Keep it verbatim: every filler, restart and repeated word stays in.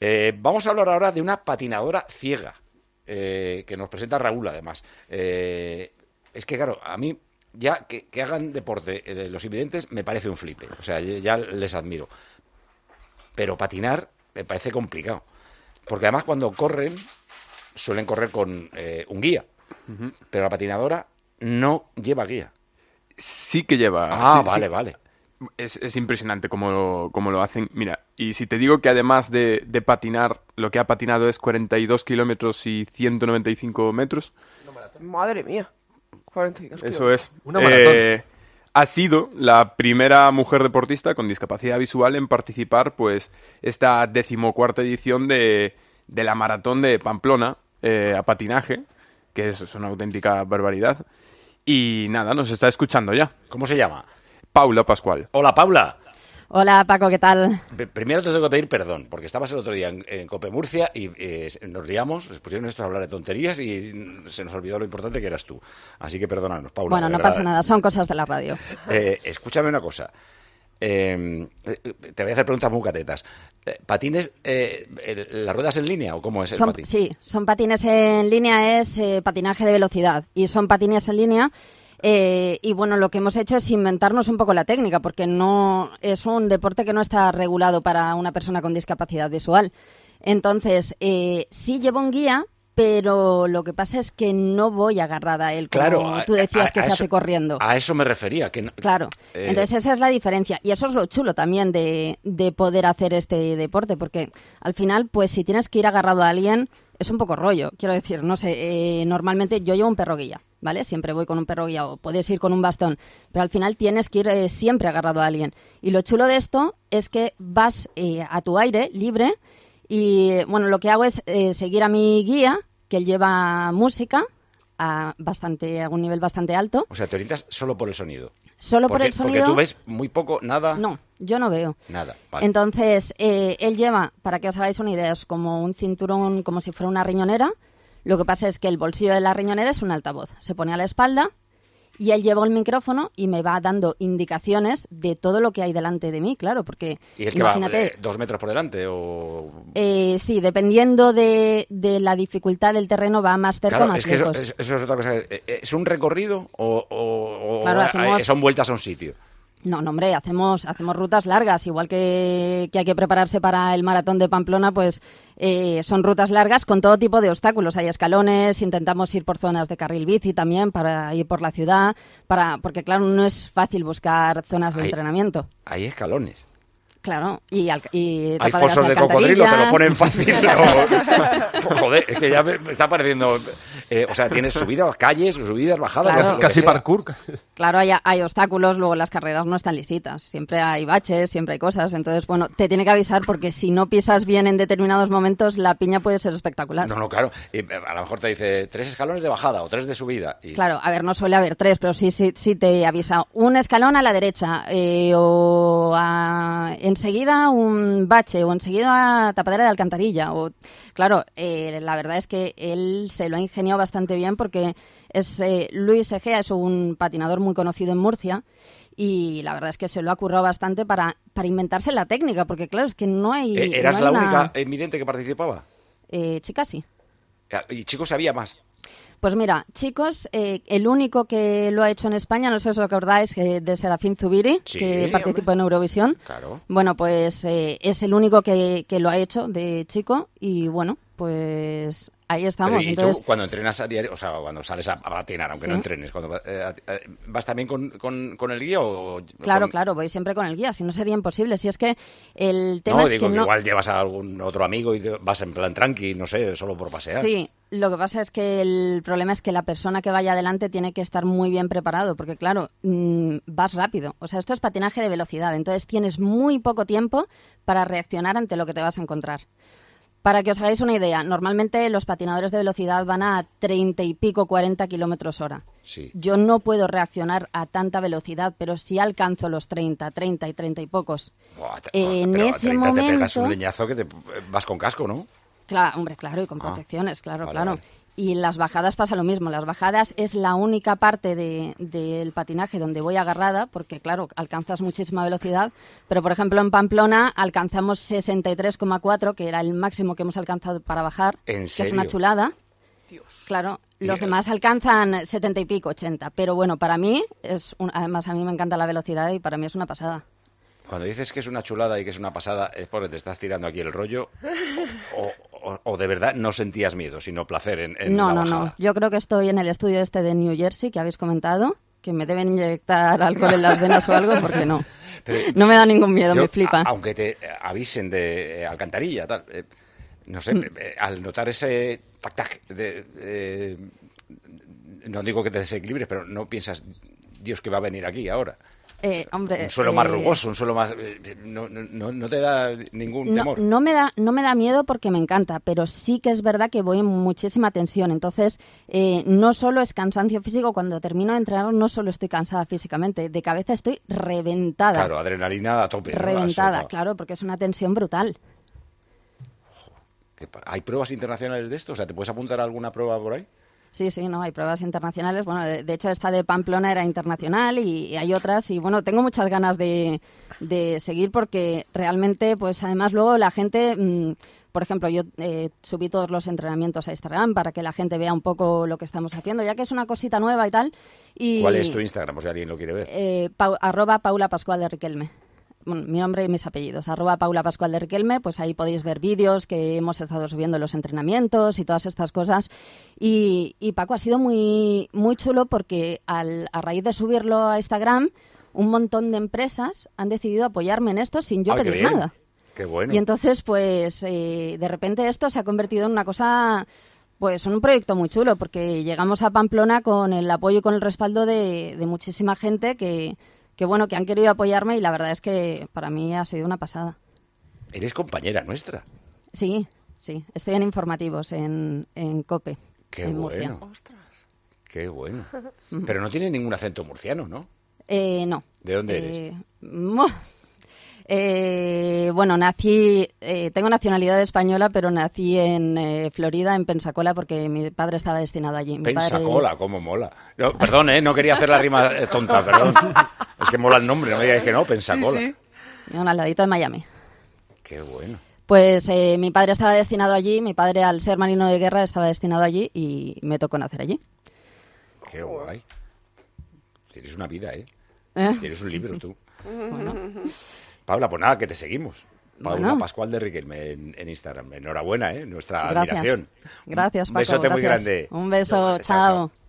Eh, vamos a hablar ahora de una patinadora ciega, eh, que nos presenta Raúl, además. Eh, es que, claro, a mí ya que, que hagan deporte eh, los invidentes me parece un flipe. O sea, ya les admiro. Pero patinar me parece complicado. Porque además cuando corren, suelen correr con eh, un guía. Uh-huh. Pero la patinadora no lleva guía. Sí que lleva. Ah, sí, vale, sí. vale. Es, es impresionante cómo lo, cómo lo hacen. Mira, y si te digo que además de, de patinar, lo que ha patinado es cuarenta y dos kilómetros y ciento noventa y cinco metros. Madre mía. cuarenta y dos Eso es. Una maratón. Eh, ha sido la primera mujer deportista con discapacidad visual en participar, pues, esta decimocuarta edición de, de la maratón de Pamplona eh, a patinaje, que es, es una auténtica barbaridad. Y nada, nos está escuchando ya. ¿Cómo se llama? Paula Pascual. Hola, Paula. Hola, Paco, ¿qué tal? P- primero te tengo que pedir perdón, porque estabas el otro día en, en Cope Murcia y eh, nos liamos, nos pusieron esto a hablar de tonterías y se nos olvidó lo importante que eras tú. Así que perdónanos, Paula. Bueno, no verdad. pasa nada, son cosas de la radio. Eh, escúchame una cosa. Eh, te voy a hacer preguntas muy catetas. Eh, ¿Patines, eh, el- las ruedas en línea o cómo es el Son, patín? sí, son patines en línea, es eh, patinaje de velocidad. Y son patines en línea. Eh, y bueno, lo que hemos hecho es inventarnos un poco la técnica, porque no es un deporte que no está regulado para una persona con discapacidad visual. Entonces, eh, sí llevo un guía, pero lo que pasa es que no voy agarrada a él, como Claro, tú decías a- que a se eso- hace corriendo. A eso me refería. Que no- Claro, eh, entonces esa es la diferencia y eso es lo chulo también de, de poder hacer este deporte, porque al final, pues si tienes que ir agarrado a alguien, es un poco rollo, quiero decir, no sé, eh, normalmente yo llevo un perro guía, ¿vale? Siempre voy con un perro guía o puedes ir con un bastón, pero al final tienes que ir eh, siempre agarrado a alguien. Y lo chulo de esto es que vas eh, a tu aire, libre, y bueno, lo que hago es eh, seguir a mi guía, que él lleva música a, bastante, a un nivel bastante alto. O sea, te orientas solo por el sonido. Solo por Porque- el sonido. Porque tú ves muy poco, nada. No, yo no veo. Nada. Vale. Entonces, eh, él lleva, para que os hagáis una idea, es como un cinturón, como si fuera una riñonera. Lo que pasa es que el bolsillo de la riñonera es un altavoz. Se pone a la espalda y él lleva el micrófono y me va dando indicaciones de todo lo que hay delante de mí, claro, porque ¿Y el que va imagínate... eh, dos metros por delante o...? Eh, sí, dependiendo de, de la dificultad del terreno, va más cerca o Claro, más es que eso, lejos. es- eso es otra cosa. Eh, eh, ¿Es un recorrido o, o- o Claro, hay- hacemos- son vueltas a un sitio? No, no, hombre, hacemos, hacemos rutas largas, igual que, que hay que prepararse para el maratón de Pamplona, pues eh, son rutas largas con todo tipo de obstáculos. Hay escalones, intentamos ir por zonas de carril bici también para ir por la ciudad, para porque claro, no es fácil buscar zonas de Hay- entrenamiento. Hay escalones. Claro, y, al- y Hay tapaderas fosos de cocodrilo, te lo alcantarillas. ponen fácil. Pero, joder, es que ya me, me está pareciendo... eh, o sea, tienes subidas, calles, subidas, bajadas... Claro. lo que Casi sea. parkour. Claro, hay, hay obstáculos, luego las carreras no están lisitas, siempre hay baches, siempre hay cosas, entonces, bueno, te tiene que avisar porque si no pisas bien en determinados momentos, la piña puede ser espectacular. No, no, claro. Y, eh, a lo mejor te dice tres escalones de bajada o tres de subida. Y... Claro, a ver, no suele haber tres, pero sí, sí, sí te avisa un escalón a la derecha eh, o a- enseguida un bache o enseguida tapadera de alcantarilla. O, claro, eh, la verdad es que él se lo ha ingeniado bastante bien porque es eh, Luis Egea es un patinador muy conocido en Murcia y la verdad es que se lo ha currado bastante para, para inventarse la técnica, porque claro, es que no hay... Eh, ¿Eras no hay la una- única invidente que participaba? Eh, chica, sí. Y chicos, había más. Pues mira, chicos, eh, el único que lo ha hecho en España, no sé si os acordáis, eh, de Serafín Zubiri, Sí, que participó hombre. en Eurovisión. Claro. Bueno, pues eh, es el único que, que lo ha hecho de chico y bueno, pues ahí estamos. Pero, ¿y Entonces, tú cuando entrenas a diario, o sea, cuando sales a, a patinar, aunque Sí. no entrenes, cuando, eh, eh, ¿vas también con, con, con el guía o...? claro, con- claro, voy siempre con el guía, si no sería imposible. Si es que el tema No, es digo que que no... igual llevas a algún otro amigo y te- vas en plan tranqui, no sé, solo por pasear. Sí, lo que pasa es que el problema es que la persona que vaya adelante tiene que estar muy bien preparado, porque claro, mm, vas rápido. O sea, esto es patinaje de velocidad, entonces tienes muy poco tiempo para reaccionar ante lo que te vas a encontrar. Para que os hagáis una idea, normalmente los patinadores de velocidad van a treinta y pico, cuarenta kilómetros hora. Sí. Yo no puedo reaccionar a tanta velocidad, pero sí alcanzo los treinta, treinta y treinta y pocos. Buah, te- En pero a ese treinta te pegas momento- un leñazo que te vas con casco, ¿no? Claro, hombre, claro, y con Ah, protecciones, claro, vale, claro. vale. Y las bajadas pasa lo mismo. Las bajadas es la única parte de- del patinaje donde voy agarrada, porque, claro, alcanzas muchísima velocidad. Pero, por ejemplo, en Pamplona alcanzamos sesenta y tres coma cuatro, que era el máximo que hemos alcanzado para bajar, ¿En que es serio? una chulada. Dios. Claro, los Y- demás alcanzan setenta y pico, ochenta. Pero bueno, para mí, es un- además a mí me encanta la velocidad y para mí es una pasada. Cuando dices que es una chulada y que es una pasada, es porque te estás tirando aquí el rollo o, o- o de verdad no sentías miedo, sino placer en, en No, la no, bajada. no. Yo creo que estoy en el estudio este de New Jersey que habéis comentado, que me deben inyectar alcohol en las venas o algo, porque no. Pero- No me da ningún miedo, Yo, me flipa. a- aunque te avisen de eh, alcantarilla, tal, eh, no sé, Mm. eh, al notar ese tac-tac, de, eh, no digo que te desequilibres, pero no piensas, Dios, que va a venir aquí ahora. Eh, hombre, Un suelo más eh, rugoso, un suelo más... eh, No, no- no, no te da ningún No, temor. no me da, no me da miedo porque me encanta, pero sí que es verdad que voy en muchísima tensión. Entonces, eh, no solo es cansancio físico, cuando termino de entrenar no solo estoy cansada físicamente, de cabeza estoy reventada. Claro, adrenalina a tope. ¿no? reventada, Eso, claro, porque es una tensión brutal. ¿Qué pa- ¿Hay pruebas internacionales de esto? O sea, ¿te puedes apuntar a alguna prueba por ahí? Sí, sí, no, hay pruebas internacionales. Bueno, de, de hecho, esta de Pamplona era internacional y, y hay otras. Y bueno, tengo muchas ganas de, de seguir porque realmente, pues además luego la gente, mmm, por ejemplo, yo eh, subí todos los entrenamientos a Instagram para que la gente vea un poco lo que estamos haciendo, ya que es una cosita nueva y tal. Y, ¿Cuál es tu Instagram? O si alguien lo quiere ver. eh, pau- arroba Paula Pascual de Riquelme. Bueno, mi nombre y mis apellidos, arroba Paula Pascual de Riquelme, pues ahí podéis ver vídeos que hemos estado subiendo en los entrenamientos y todas estas cosas. Y, y Paco, ha sido muy, muy chulo porque al, a raíz de subirlo a Instagram, un montón de empresas han decidido apoyarme en esto sin yo Ah, qué pedir bien. nada. Qué bueno. Y entonces, pues, eh, de repente esto se ha convertido en una cosa, pues, en un proyecto muy chulo, porque llegamos a Pamplona con el apoyo y con el respaldo de, de muchísima gente que, que, bueno, que han querido apoyarme y la verdad es que para mí ha sido una pasada. Eres compañera nuestra. Sí, sí, estoy en informativos, en, en COPE, Qué en Murcia. bueno. Qué bueno. Pero no tiene ningún acento murciano, ¿no? Eh, no. ¿De dónde eres? Eh, mo- eh, bueno, nací, eh, tengo nacionalidad española, pero nací en eh, Florida, en Pensacola, porque mi padre estaba destinado allí. Mi padre- Pensacola, cómo mola. No, perdón, ¿eh? No quería hacer la rima eh, tonta, perdón. Es que mola el nombre, no me digáis que no, Pensacola. Sí, sí. Un al ladito de Miami. Qué bueno. Pues eh, mi padre estaba destinado allí, mi padre al ser marino de guerra estaba destinado allí y me tocó nacer allí. Qué guay. Tienes una vida, ¿eh? ¿Eh? Tienes un libro, tú. Paula, pues nada, que te seguimos. Paula Bueno. Pascual de Riquelme en, en Instagram. Enhorabuena, ¿eh? Nuestra Gracias. admiración. Gracias, Un Paco. besote muy gracias. grande. Un beso, Chao, chao. chao.